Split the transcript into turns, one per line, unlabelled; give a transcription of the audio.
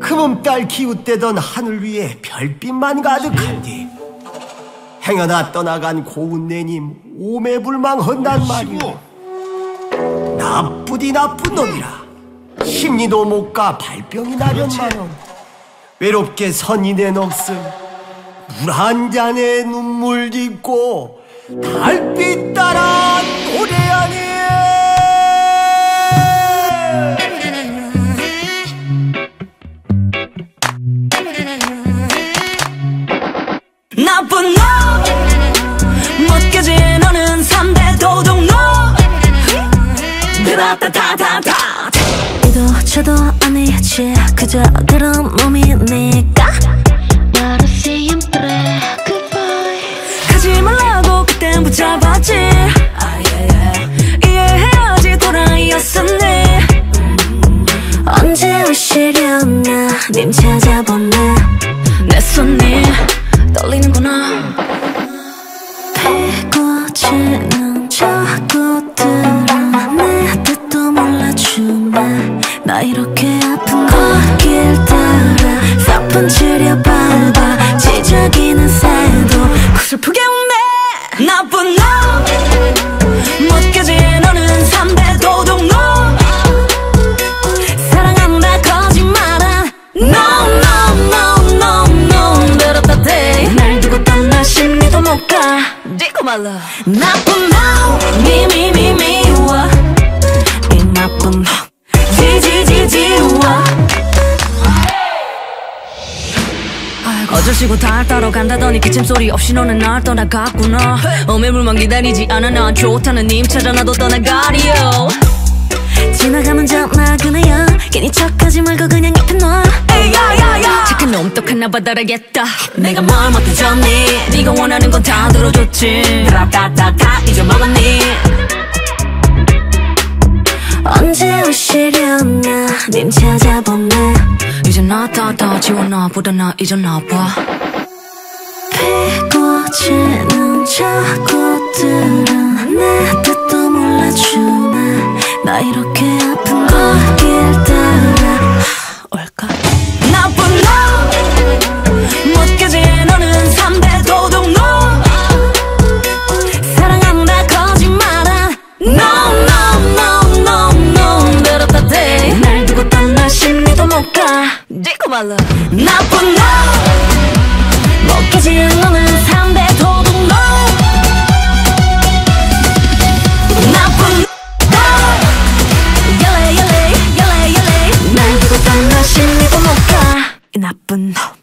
금음달 기웃대던 하늘 위에 별빛만 가득한디 행여나 떠나간 고운내님 오매불망한단 말이오. 나쁘디 나쁜 놈이라 심리도 못 가 발병이 나련만은 외롭게 선인의 넋을 물 한 잔에 눈물 짓고 달빛 따라 노래하니.
나쁜 놈 못깨진 너는 3대 도둑놈 드라타타타타
이도 저도 아니지 그저 그런 놈이니까 나를 siempre goodbye
가지 말라고 그땐 붙잡았지 이해해야지 도라이였었니
언제 오시려나 님 찾아보네
내 손이 떨리는구나
피고 치는 저것들은 내 뜻도 몰라주네 나 이렇게 아픈 거길 따라 사뿐 지려봐봐 지저귀는 새도
슬프게 웃네 나쁜 놈 못깨진 너는 3대 도둑놈
사랑한다 거짓말은
No no no no no 베르타테 날 두고 떠나 심리도 못 가 디고 말라 나쁜 놈 미미미 미워 이 나쁜 놈 지지지지워 거절시고 달 따러 간다더니 기침소리 없이 너는 날 떠나갔구나 오매물만 기다리지 않아 난 좋다는 님 찾아 나도 떠나가리요
지나가면 전화 그네요 괜히 척하지 말고 그냥 옆에 놔
야야야 착한 놈 똑하나봐 달아겠다 내가 뭘 못해줬니 네가 원하는 건 다 들어줬지 라따따따 잊어먹었니
언제 오시려나 님 찾아보네
이제 나 다 지워놔 보다 나 잊었나봐
피고 치는 저것들은 내 뜻도 몰라주네 나 이렇게 아픈 거길 따라 올까
나쁜 놈 못깨진 너는 3대 도둑놈
사랑한다 거짓말은
No no no no no 베르타테 날 두고 떠나 심리도 못 가 디고 말라 나쁜 놈
못깨진 너는 3대 도둑놈
나쁜 놈
열레 열레 열레 열레
날 두고 떠나 심리도 못 가 이 나쁜 놈